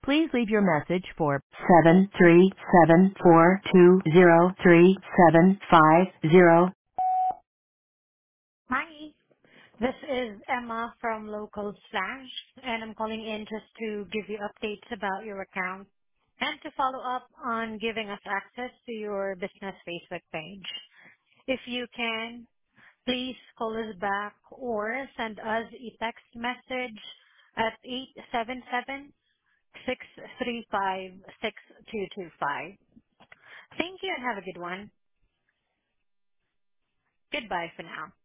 Please leave your message for 73742033750. Hi, this is Emma from Local Slash, and I'm calling in just to give you updates about your account and to follow up on giving us access to your business Facebook page. If you can, please call us back or send us a text message at 877-635-6225. Thank you and have a good one. Goodbye for now.